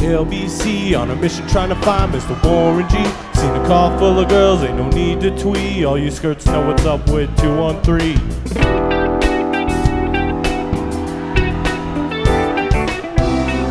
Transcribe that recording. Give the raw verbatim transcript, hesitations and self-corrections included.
L B C on a mission trying to find Mister Warren G. Seen a car full of girls, ain't no need to twee. All you skirts know what's up with two one three.